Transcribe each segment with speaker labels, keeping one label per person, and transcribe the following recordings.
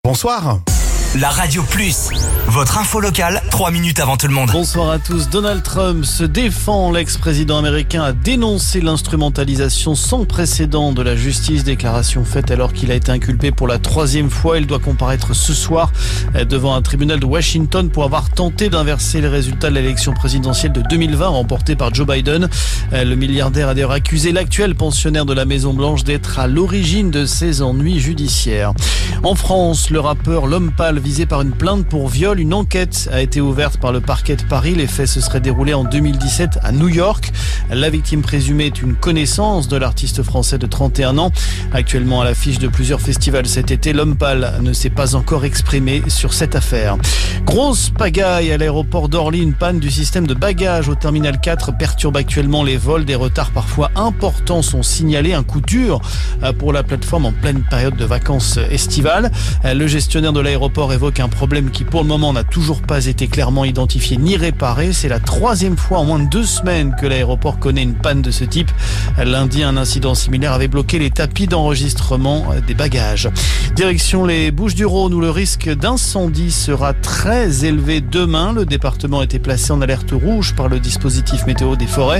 Speaker 1: Bonsoir.
Speaker 2: La Radio Plus, votre info locale, 3 minutes avant tout le monde.
Speaker 3: Bonsoir à tous. Donald Trump se défend. L'ex-président américain a dénoncé l'instrumentalisation sans précédent de la justice. Déclaration faite alors qu'il a été inculpé pour la 3e fois. Il doit comparaître ce soir devant un tribunal de Washington pour avoir tenté d'inverser les résultats de l'élection présidentielle de 2020 remportée par Joe Biden. Le milliardaire a d'ailleurs accusé l'actuel pensionnaire de la Maison-Blanche d'être à l'origine de ses ennuis judiciaires. En France, le rappeur L'Homme Pâle visé par une plainte pour viol. Une enquête a été ouverte par le parquet de Paris. Les faits se seraient déroulés en 2017 à New York. La victime présumée est une connaissance de l'artiste français de 31 ans. Actuellement à l'affiche de plusieurs festivals cet été, L'Homme Pâle ne s'est pas encore exprimé sur cette affaire. Grosse pagaille à l'aéroport d'Orly. Une panne du système de bagages au terminal 4 perturbe actuellement les vols. Des retards parfois importants sont signalés. Un coup dur pour la plateforme en pleine période de vacances estivales. Le gestionnaire de l'aéroport évoque un problème qui pour le moment n'a toujours pas été clairement identifié ni réparé. C'est la 3e fois en moins de 2 semaines que l'aéroport connaît une panne de ce type. Lundi, un incident similaire avait bloqué les tapis d'enregistrement des bagages. Direction les Bouches-du-Rhône où le risque d'incendie sera très élevé demain. Le département a été placé en alerte rouge par le dispositif météo des forêts.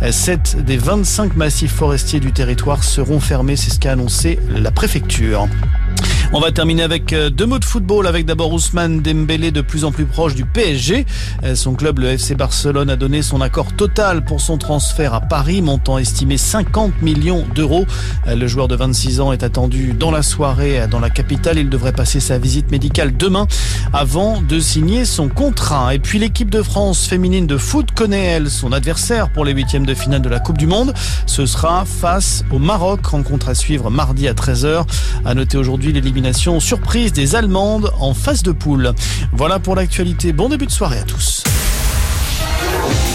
Speaker 3: 7 des 25 massifs forestiers du territoire seront fermés. C'est ce qu'a annoncé la préfecture. On va terminer avec 2 mots de football avec d'abord Ousmane Dembélé de plus en plus proche du PSG. Son club, le FC Barcelone, a donné son accord total pour son transfert à Paris, montant estimé 50 millions d'euros. Le joueur de 26 ans est attendu dans la soirée dans la capitale. Il devrait passer sa visite médicale demain avant de signer son contrat. Et puis l'équipe de France féminine de foot connaît, elle, son adversaire pour les 8e de finale de la Coupe du Monde. Ce sera face au Maroc, rencontre à suivre mardi à 13h. À noter aujourd'hui l'élimination surprise des Allemandes en phase de poule. Voilà pour l'actualité. Bon début de soirée à tous.